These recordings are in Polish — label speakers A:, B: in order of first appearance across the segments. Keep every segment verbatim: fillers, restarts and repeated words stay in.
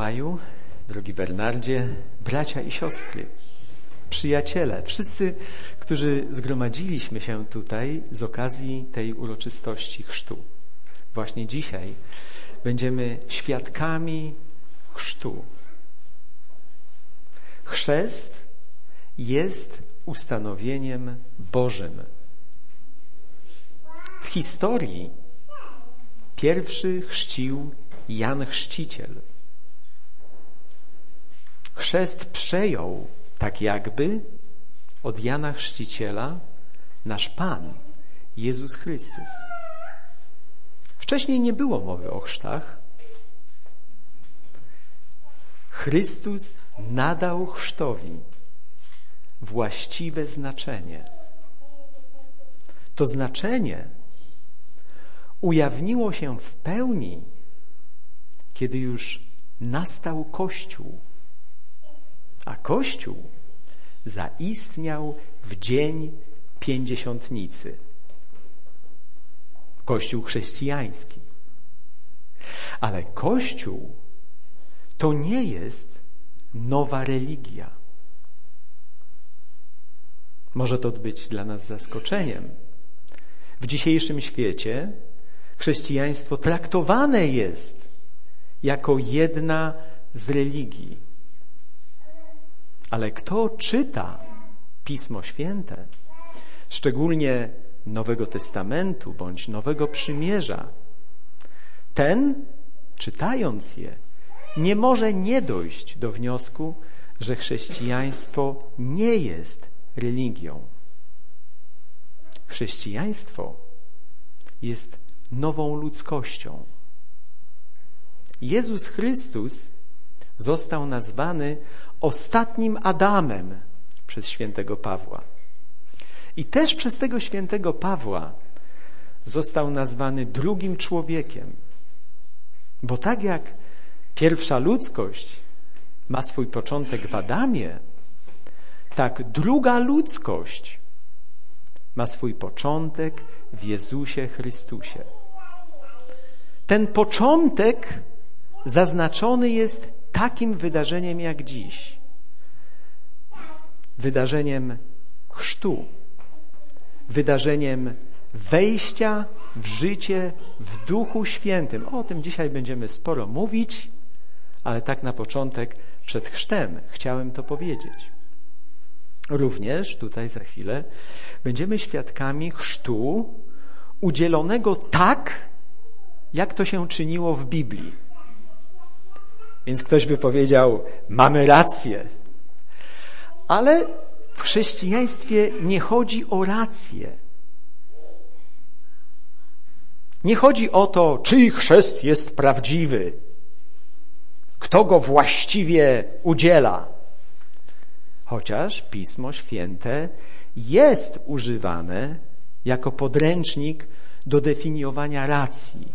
A: Mikołaju, drogi Bernardzie, bracia i siostry, przyjaciele, wszyscy, którzy zgromadziliśmy się tutaj z okazji tej uroczystości chrztu. Właśnie dzisiaj będziemy świadkami chrztu. Chrzest jest ustanowieniem Bożym. W historii pierwszy chrzcił Jan Chrzciciel. Chrzest przejął tak jakby od Jana Chrzciciela nasz Pan, Jezus Chrystus. Wcześniej nie było mowy o chrztach. Chrystus nadał chrztowi właściwe znaczenie. To znaczenie ujawniło się w pełni, kiedy już nastał Kościół. A Kościół zaistniał w dzień Pięćdziesiątnicy. Kościół chrześcijański. Ale Kościół to nie jest nowa religia. Może to być dla nas zaskoczeniem. W dzisiejszym świecie chrześcijaństwo traktowane jest jako jedna z religii. Ale kto czyta Pismo Święte, szczególnie Nowego Testamentu bądź Nowego Przymierza, ten, czytając je, nie może nie dojść do wniosku, że chrześcijaństwo nie jest religią. Chrześcijaństwo jest nową ludzkością. Jezus Chrystus został nazwany ostatnim Adamem przez świętego Pawła. I też przez tego świętego Pawła został nazwany drugim człowiekiem. Bo tak jak pierwsza ludzkość ma swój początek w Adamie, tak druga ludzkość ma swój początek w Jezusie Chrystusie. Ten początek zaznaczony jest takim wydarzeniem jak dziś. Wydarzeniem chrztu. Wydarzeniem wejścia w życie w Duchu Świętym. O tym dzisiaj będziemy sporo mówić, ale tak na początek przed chrztem chciałem to powiedzieć. Również tutaj za chwilę będziemy świadkami chrztu udzielonego tak, jak to się czyniło w Biblii. Więc ktoś by powiedział, mamy rację. Ale w chrześcijaństwie nie chodzi o rację. Nie chodzi o to, czy chrzest jest prawdziwy, kto go właściwie udziela. Chociaż Pismo Święte jest używane jako podręcznik do definiowania racji.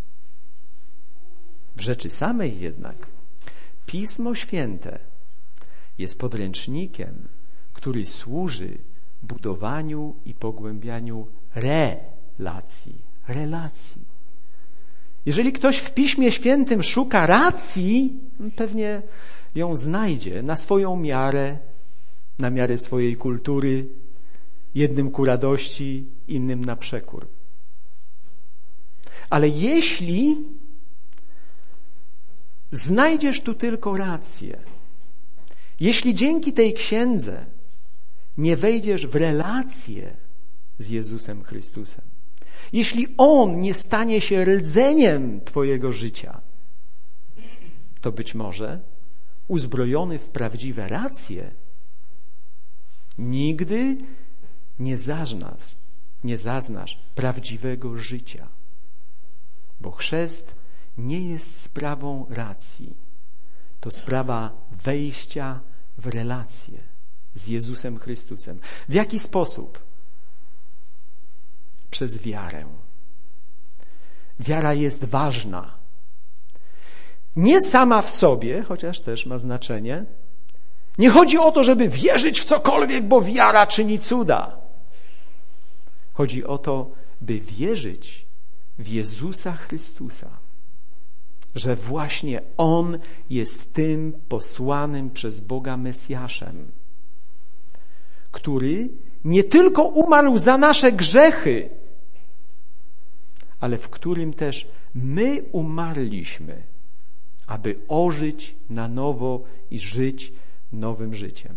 A: W rzeczy samej jednak Pismo Święte jest podręcznikiem, który służy budowaniu i pogłębianiu relacji. Relacji. Jeżeli ktoś w Piśmie Świętym szuka racji, pewnie ją znajdzie na swoją miarę, na miarę swojej kultury, jednym ku radości, innym na przekór. Ale jeśli znajdziesz tu tylko rację, jeśli dzięki tej księdze nie wejdziesz w relację z Jezusem Chrystusem, jeśli On nie stanie się rdzeniem twojego życia, to być może uzbrojony w prawdziwe racje nigdy nie zaznasz, nie zaznasz prawdziwego życia. Bo chrzest nie jest sprawą racji. To sprawa wejścia w relację z Jezusem Chrystusem. W jaki sposób? Przez wiarę. Wiara jest ważna. Nie sama w sobie, chociaż też ma znaczenie. Nie chodzi o to, żeby wierzyć w cokolwiek, bo wiara czyni cuda. Chodzi o to, by wierzyć w Jezusa Chrystusa. że właśnie On jest tym posłanym przez Boga Mesjaszem, który nie tylko umarł za nasze grzechy, ale w którym też my umarliśmy, aby ożyć na nowo i żyć nowym życiem.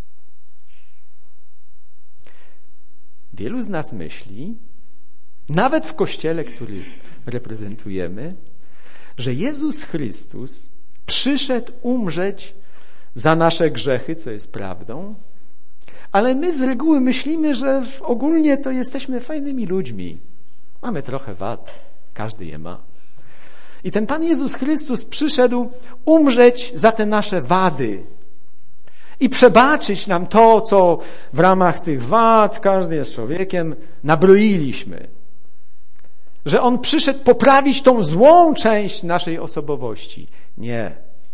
A: Wielu z nas myśli, nawet w Kościele, który reprezentujemy, że Jezus Chrystus przyszedł umrzeć za nasze grzechy, co jest prawdą, ale my z reguły myślimy, że ogólnie to jesteśmy fajnymi ludźmi. Mamy trochę wad, każdy je ma. I ten Pan Jezus Chrystus przyszedł umrzeć za te nasze wady i przebaczyć nam to, co w ramach tych wad, każdy jest człowiekiem, nabroiliśmy. Że On przyszedł poprawić tą złą część naszej osobowości. Nie.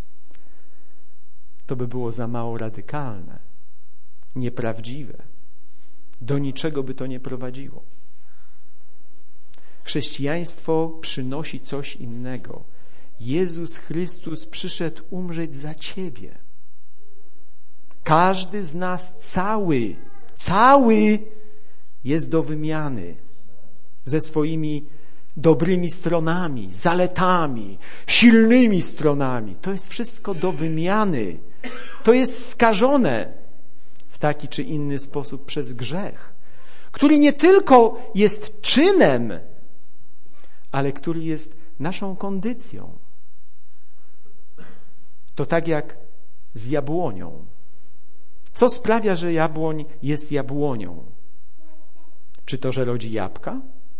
A: To by było za mało radykalne, nieprawdziwe. Do niczego by to nie prowadziło. Chrześcijaństwo przynosi coś innego. Jezus Chrystus przyszedł umrzeć za ciebie. Każdy z nas cały, cały jest do wymiany ze swoimi dobrymi stronami, zaletami, silnymi stronami. To jest wszystko do wymiany. To jest skażone w taki czy inny sposób przez grzech, który nie tylko jest czynem, ale który jest naszą kondycją. To tak jak z jabłonią. Co sprawia, że jabłoń jest jabłonią? Czy to, że rodzi jabłka?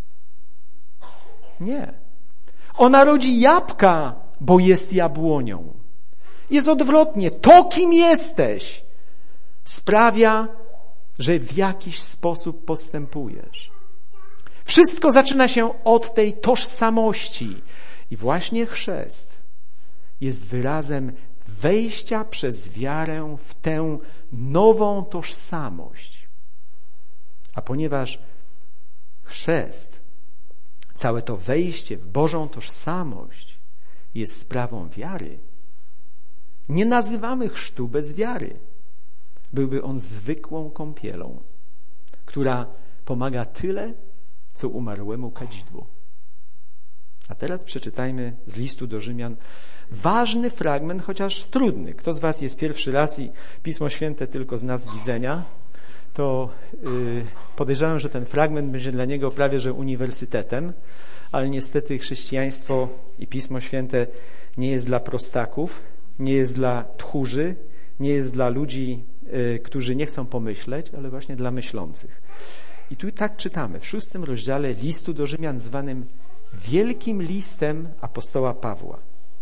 A: Nie. Ona rodzi jabłka, bo jest jabłonią. Jest odwrotnie. To, kim jesteś, sprawia, że w jakiś sposób postępujesz. Wszystko zaczyna się od tej tożsamości. I właśnie chrzest jest wyrazem wejścia przez wiarę w tę nową tożsamość. A ponieważ chrzest, całe to wejście w Bożą tożsamość jest sprawą wiary, nie nazywamy chrztu bez wiary. Byłby on zwykłą kąpielą, która pomaga tyle, co umarłemu kadzidłu. A teraz przeczytajmy z listu do Rzymian ważny fragment, chociaż trudny. Kto z was jest pierwszy raz i Pismo Święte tylko z nas widzenia, to yy, podejrzewam, że ten fragment będzie dla niego prawie że uniwersytetem, ale niestety chrześcijaństwo i Pismo Święte nie jest dla prostaków, nie jest dla tchórzy, nie jest dla ludzi, yy, którzy nie chcą pomyśleć, ale właśnie dla myślących. I tu tak czytamy w szóstym rozdziale listu do Rzymian zwanym Wielkim Listem apostoła Pawła.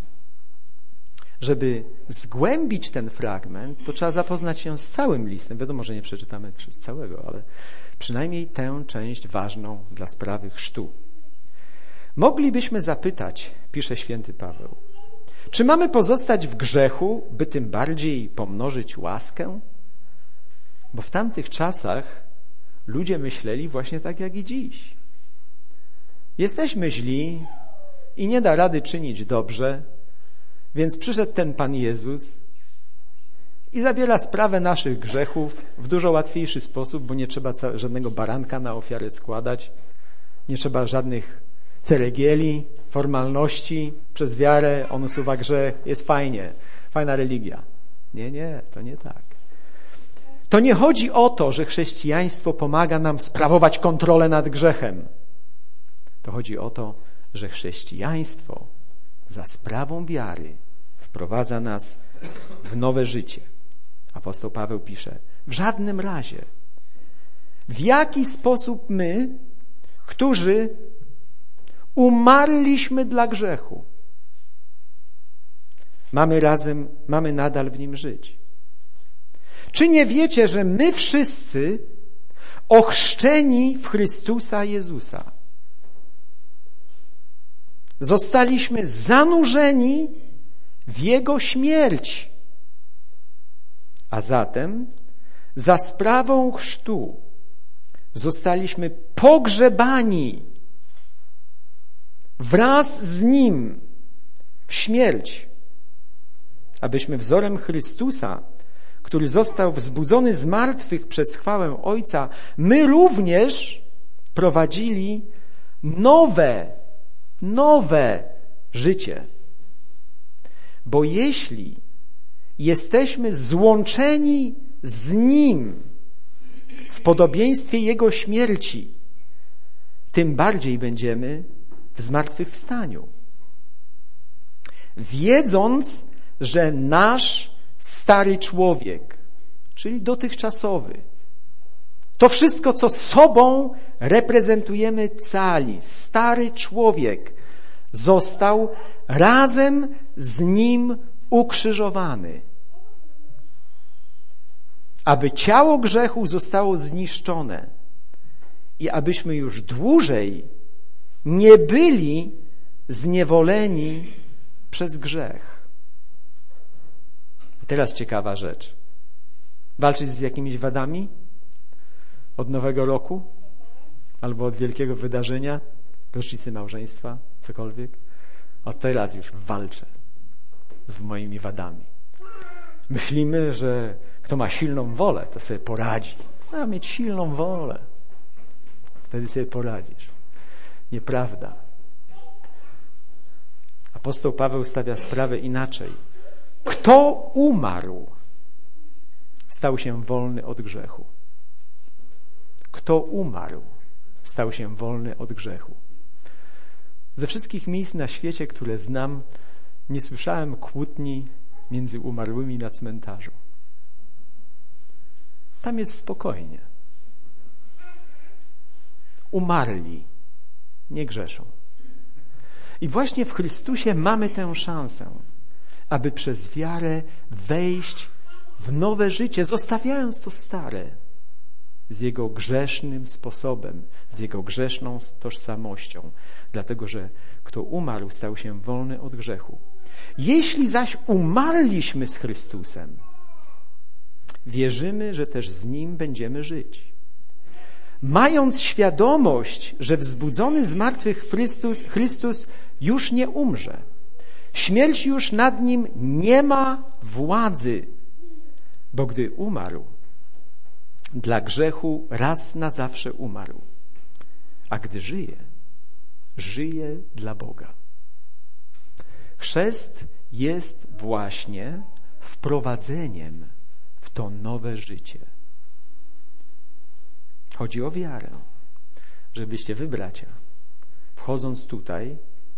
A: Żeby zgłębić ten fragment, to trzeba zapoznać się z całym listem. Wiadomo, że nie przeczytamy przez całego, ale przynajmniej tę część ważną dla sprawy chrztu. Moglibyśmy zapytać, pisze święty Paweł, czy mamy pozostać w grzechu, by tym bardziej pomnożyć łaskę? Bo w tamtych czasach ludzie myśleli właśnie tak jak i dziś. Jesteśmy źli i nie da rady czynić dobrze, więc przyszedł ten Pan Jezus i zabiera sprawę naszych grzechów w dużo łatwiejszy sposób, bo nie trzeba żadnego baranka na ofiarę składać, nie trzeba żadnych ceregieli, formalności. Przez wiarę on usuwa grzech, jest fajnie, fajna religia. Nie, nie, to nie tak. To nie chodzi o to, że chrześcijaństwo pomaga nam sprawować kontrolę nad grzechem. To chodzi o to, że chrześcijaństwo za sprawą wiary wprowadza nas w nowe życie. Apostoł Paweł pisze, w żadnym razie. W jaki sposób my, którzy umarliśmy dla grzechu, mamy razem, mamy nadal w nim żyć? Czy nie wiecie, że my wszyscy ochrzczeni w Chrystusa Jezusa zostaliśmy zanurzeni w Jego śmierć, a zatem za sprawą chrztu zostaliśmy pogrzebani wraz z Nim w śmierć, abyśmy wzorem Chrystusa, który został wzbudzony z martwych przez chwałę Ojca, my również prowadzili nowe, nowe życie. Bo jeśli jesteśmy złączeni z Nim w podobieństwie Jego śmierci, tym bardziej będziemy w zmartwychwstaniu. Wiedząc, że nasz stary człowiek, czyli dotychczasowy, to wszystko, co sobą reprezentujemy cali, stary człowiek, został razem z Nim ukrzyżowany, aby ciało grzechu zostało zniszczone i abyśmy już dłużej nie byli zniewoleni przez grzech. I teraz ciekawa rzecz. Walczyć z jakimiś wadami od nowego roku albo od wielkiego wydarzenia, rocznicy małżeństwa, cokolwiek. Od teraz już walczę z moimi wadami. Myślimy, że kto ma silną wolę, to sobie poradzi. A mieć silną wolę, wtedy sobie poradzisz. Nieprawda. Apostoł Paweł stawia sprawę inaczej. Kto umarł, stał się wolny od grzechu. Kto umarł, stał się wolny od grzechu. Ze wszystkich miejsc na świecie, które znam, nie słyszałem kłótni między umarłymi na cmentarzu. Tam jest spokojnie. Umarli nie grzeszą. I właśnie w Chrystusie mamy tę szansę, aby przez wiarę wejść w nowe życie, zostawiając to stare z jego grzesznym sposobem, z jego grzeszną tożsamością, dlatego że kto umarł, stał się wolny od grzechu. Jeśli zaś umarliśmy z Chrystusem, wierzymy, że też z Nim będziemy żyć. Mając świadomość, że wzbudzony z martwych Chrystus, Chrystus już nie umrze. Śmierć już nad Nim nie ma władzy, bo gdy umarł, dla grzechu raz na zawsze umarł, a gdy żyje, żyje dla Boga. Chrzest jest właśnie wprowadzeniem w to nowe życie. Chodzi o wiarę, żebyście wy, bracia, wchodząc tutaj,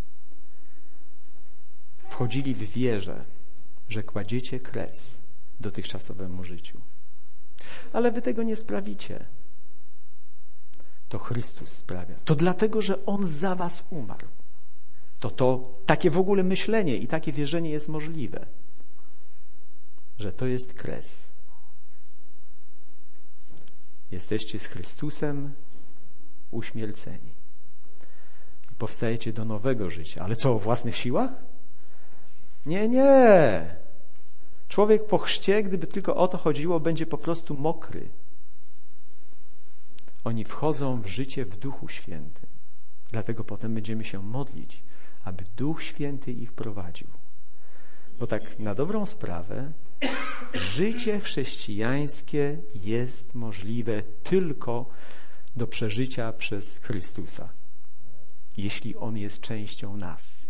A: wchodzili w wierze, że kładziecie kres dotychczasowemu życiu. Ale wy tego nie sprawicie. To Chrystus sprawia. To dlatego, że On za was umarł. To to takie w ogóle myślenie i takie wierzenie jest możliwe, że to jest kres. Jesteście z Chrystusem uśmierceni. I powstajecie do nowego życia. Ale co, o własnych siłach? Nie, nie. Człowiek po chrzcie, gdyby tylko o to chodziło, będzie po prostu mokry. Oni wchodzą w życie w Duchu Świętym. Dlatego potem będziemy się modlić, aby Duch Święty ich prowadził. Bo tak na dobrą sprawę życie chrześcijańskie jest możliwe tylko do przeżycia przez Chrystusa, jeśli On jest częścią nas.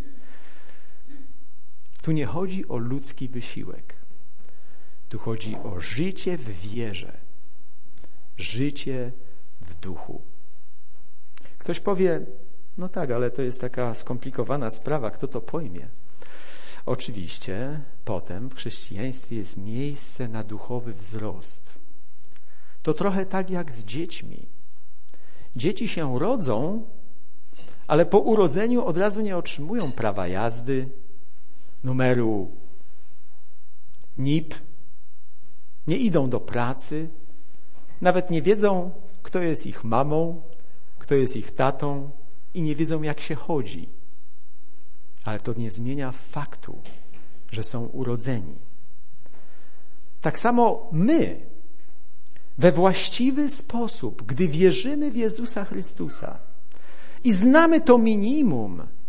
A: Tu nie chodzi o ludzki wysiłek. Tu chodzi o życie w wierze, życie w duchu. Ktoś powie, no tak, ale to jest taka skomplikowana sprawa, kto to pojmie? Oczywiście potem w chrześcijaństwie jest miejsce na duchowy wzrost. To trochę tak jak z dziećmi. Dzieci się rodzą, ale po urodzeniu od razu nie otrzymują prawa jazdy, numeru N I P, nie idą do pracy, nawet nie wiedzą, kto jest ich mamą, kto jest ich tatą i nie wiedzą, jak się chodzi. Ale to nie zmienia faktu, że są urodzeni. Tak samo my, we właściwy sposób, gdy wierzymy w Jezusa Chrystusa i znamy to minimum,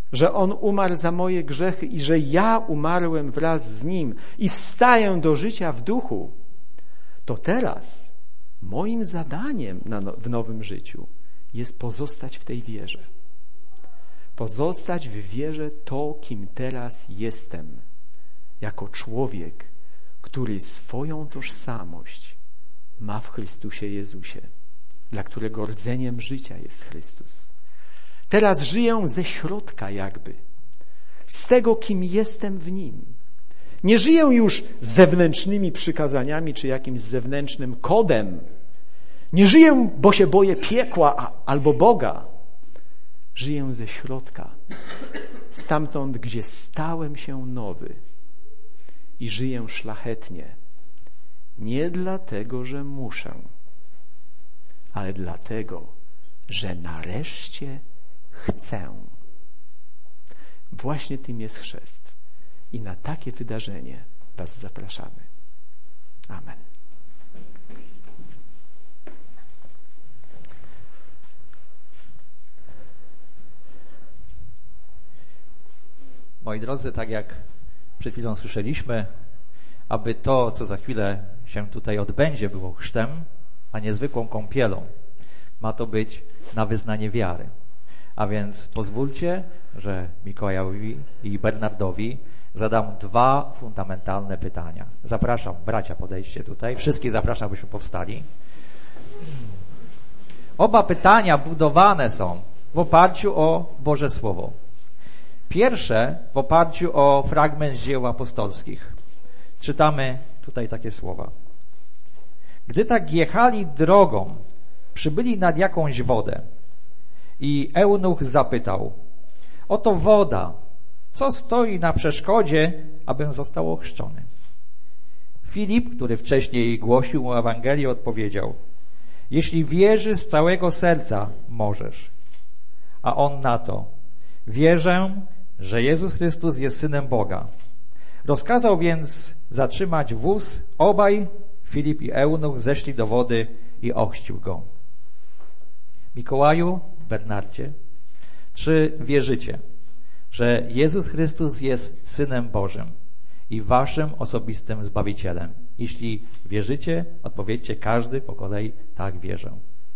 A: że On umarł za moje grzechy i że ja umarłem wraz z Nim i wstaję do życia w duchu, to teraz moim zadaniem na no, w nowym życiu jest pozostać w tej wierze. Pozostać w wierze to, kim teraz jestem, jako człowiek, który swoją tożsamość ma w Chrystusie Jezusie, dla którego rdzeniem życia jest Chrystus. Teraz żyję ze środka jakby, z tego, kim jestem w Nim. Nie żyję już zewnętrznymi przykazaniami czy jakimś zewnętrznym kodem. Nie żyję, bo się boję piekła albo Boga. Żyję ze środka, stamtąd, gdzie stałem się nowy i żyję szlachetnie. Nie dlatego, że muszę, ale dlatego, że nareszcie chcę. Właśnie tym jest chrzest. I na takie wydarzenie Was zapraszamy. Amen.
B: Moi drodzy, tak jak przed chwilą słyszeliśmy, aby to, co za chwilę się tutaj odbędzie, było chrztem, a nie zwykłą kąpielą. Ma to być na wyznanie wiary. A więc pozwólcie, że Mikołajowi i Bernardowi zadam dwa fundamentalne pytania. Zapraszam, bracia, podejdźcie tutaj. Wszystkich zapraszam, abyśmy powstali. Oba pytania budowane są w oparciu o Boże Słowo. Pierwsze w oparciu o fragment z Dzieł Apostolskich. Czytamy tutaj takie słowa. Gdy tak jechali drogą, przybyli nad jakąś wodę i eunuch zapytał: oto woda, co stoi na przeszkodzie, abym został ochrzczony? Filip, który wcześniej głosił mu Ewangelię, odpowiedział: jeśli wierzysz z całego serca, możesz. A on na to: wierzę, że Jezus Chrystus jest Synem Boga. Rozkazał więc zatrzymać wóz. Obaj, Filip i eunuch, zeszli do wody i ochrzcił go. Mikołaju, Bernardzie, czy wierzycie, że Jezus Chrystus jest Synem Bożym i waszym osobistym Zbawicielem? Jeśli wierzycie, odpowiedzcie każdy po kolei: tak, wierzę.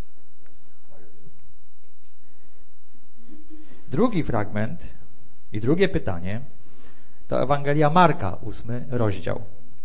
B: Drugi fragment i drugie pytanie to Ewangelia Marka, ósmy rozdział.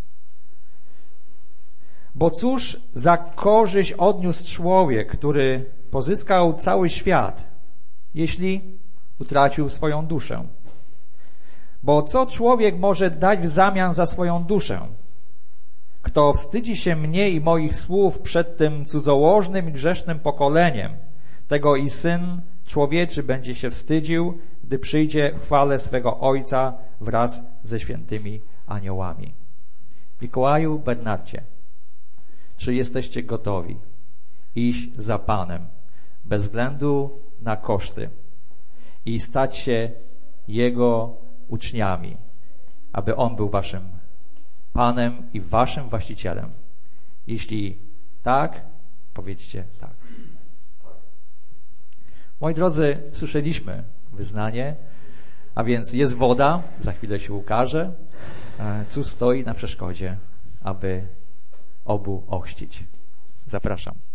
B: Bo cóż za korzyść odniósł człowiek, który pozyskał cały świat, jeśli utracił swoją duszę? Bo co człowiek może dać w zamian za swoją duszę? Kto wstydzi się mnie i moich słów przed tym cudzołożnym i grzesznym pokoleniem, tego i Syn Człowieczy będzie się wstydził, gdy przyjdzie w chwale swego Ojca wraz ze świętymi aniołami. Mikołaju, Bernardzie, czy jesteście gotowi iść za Panem bez względu na koszty i stać się Jego uczniami, aby On był waszym Panem i waszym właścicielem? Jeśli tak, powiedzcie tak. Moi drodzy, słyszeliśmy wyznanie, a więc jest woda, za chwilę się ukaże, cóż stoi na przeszkodzie, aby obu ochrzcić. Zapraszam.